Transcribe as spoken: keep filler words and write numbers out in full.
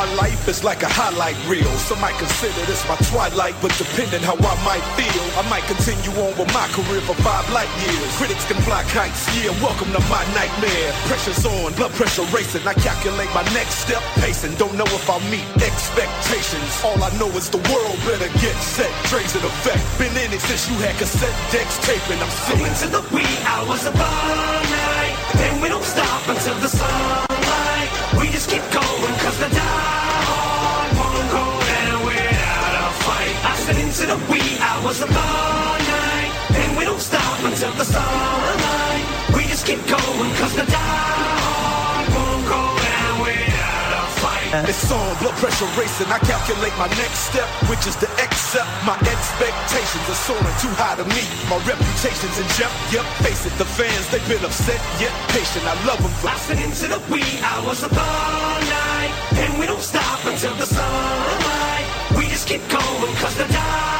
life is like a highlight reel. Some might consider this my twilight, but depending how I might feel, I might continue on with my career for five light years. Critics can fly kites, yeah, welcome to my nightmare. Pressure's on, blood pressure racing. I calculate my next step, pacing. Don't know if I'll meet expectations. All I know is the world better get set. Dre's in effect. Been in it since you had cassette decks taping. I'm singing to the wee hours of the night, and we don't stop until the sunlight. We just keep going cause the die-hard won't go down without a fight. I sit into the wee hours of the night, and we don't stop until the sunlight. We just keep going cause the die-hard won't go down without a fight. It's on, blood pressure racing. I calculate my next step, which is to accept my expectations are soaring too high to meet. My reputation's in jeopardy. Yep, face it, the fans, they've been upset yet patient. I love them for I sit into the wee hours of the night, and we don't stop until the sunlight. We just keep going cause the die